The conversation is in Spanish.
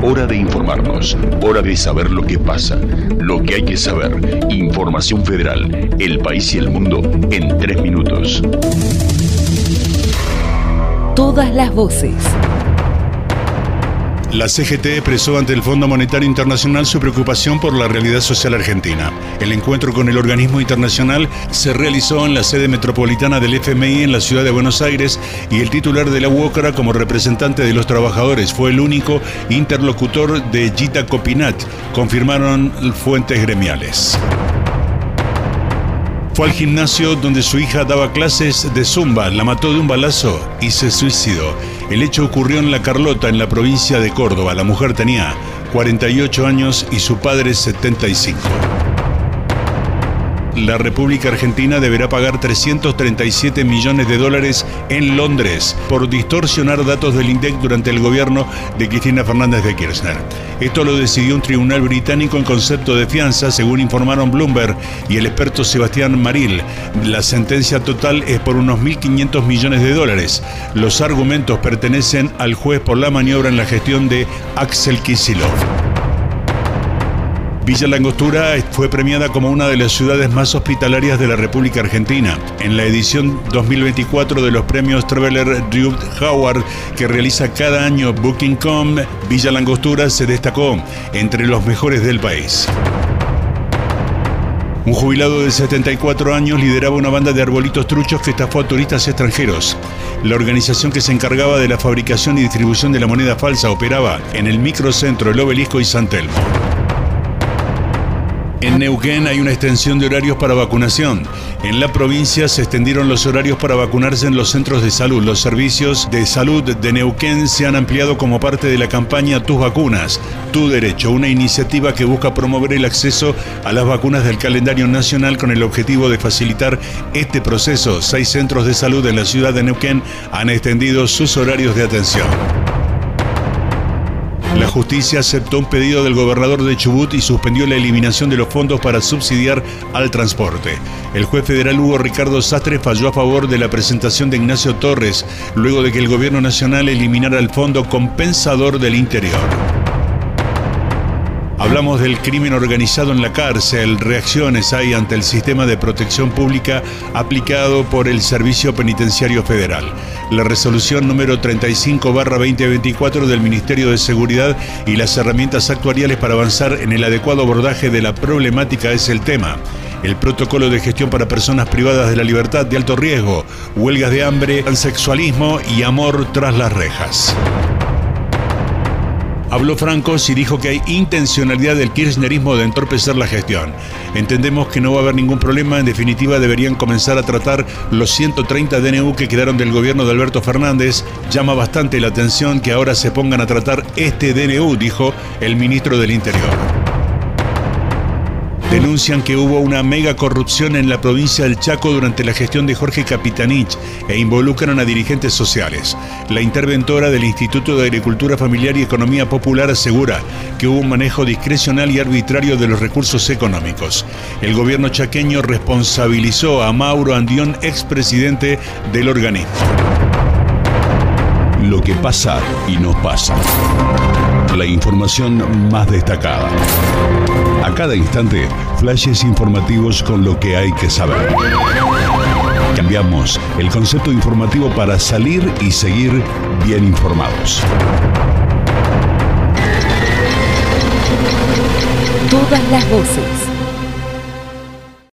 Hora de informarnos, hora de saber lo que pasa, lo que hay que saber. Información Federal, el país y el mundo en 3 minutos. Todas las voces. La CGT expresó ante el Fondo Monetario Internacional su preocupación por la realidad social argentina. El encuentro con el organismo internacional se realizó en la sede metropolitana del FMI en la ciudad de Buenos Aires y el titular de la UOCRA, como representante de los trabajadores, fue el único interlocutor de Gita Copinat, confirmaron fuentes gremiales. Fue al gimnasio donde su hija daba clases de zumba, la mató de un balazo y se suicidó. El hecho ocurrió en La Carlota, en la provincia de Córdoba. La mujer tenía 48 años y su padre 75. La República Argentina deberá pagar 337 millones de dólares en Londres por distorsionar datos del INDEC durante el gobierno de Cristina Fernández de Kirchner. Esto lo decidió un tribunal británico en concepto de fianza, según informaron Bloomberg y el experto Sebastián Maril. La sentencia total es por unos 1.500 millones de dólares. Los argumentos pertenecen al juez por la maniobra en la gestión de Axel Kicillof. Villa Langostura fue premiada como una de las ciudades más hospitalarias de la República Argentina. En la edición 2024 de los premios Traveler Ruud Howard que realiza cada año Booking.com, Villa Langostura se destacó entre los mejores del país. Un jubilado de 74 años lideraba una banda de arbolitos truchos que estafó a turistas extranjeros. La organización que se encargaba de la fabricación y distribución de la moneda falsa operaba en el microcentro El Obelisco y San Telmo. En Neuquén hay una extensión de horarios para vacunación. En la provincia se extendieron los horarios para vacunarse en los centros de salud. Los servicios de salud de Neuquén se han ampliado como parte de la campaña Tus Vacunas, Tu Derecho, una iniciativa que busca promover el acceso a las vacunas del calendario nacional con el objetivo de facilitar este proceso. 6 centros de salud en la ciudad de Neuquén han extendido sus horarios de atención. La justicia aceptó un pedido del gobernador de Chubut y suspendió la eliminación de los fondos para subsidiar al transporte. El juez federal Hugo Ricardo Sastre falló a favor de la presentación de Ignacio Torres, luego de que el gobierno nacional eliminara el Fondo Compensador del Interior. Hablamos del crimen organizado en la cárcel. Reacciones hay ante el sistema de protección pública aplicado por el Servicio Penitenciario Federal. La resolución número 35/2024 del Ministerio de Seguridad y las herramientas actuariales para avanzar en el adecuado abordaje de la problemática es el tema. El protocolo de gestión para personas privadas de la libertad de alto riesgo, huelgas de hambre, transexualismo y amor tras las rejas. Habló Francos y dijo que hay intencionalidad del kirchnerismo de entorpecer la gestión. Entendemos que no va a haber ningún problema, en definitiva deberían comenzar a tratar los 130 DNU que quedaron del gobierno de Alberto Fernández. Llama bastante la atención que ahora se pongan a tratar este DNU, dijo el ministro del Interior. Denuncian que hubo una mega corrupción en la provincia del Chaco durante la gestión de Jorge Capitanich e involucran a dirigentes sociales. La interventora del Instituto de Agricultura Familiar y Economía Popular asegura que hubo un manejo discrecional y arbitrario de los recursos económicos. El gobierno chaqueño responsabilizó a Mauro Andión, expresidente del organismo. Lo que pasa y nos pasa. La información más destacada. A cada instante, flashes informativos con lo que hay que saber. Cambiamos el concepto informativo para salir y seguir bien informados. Todas las voces.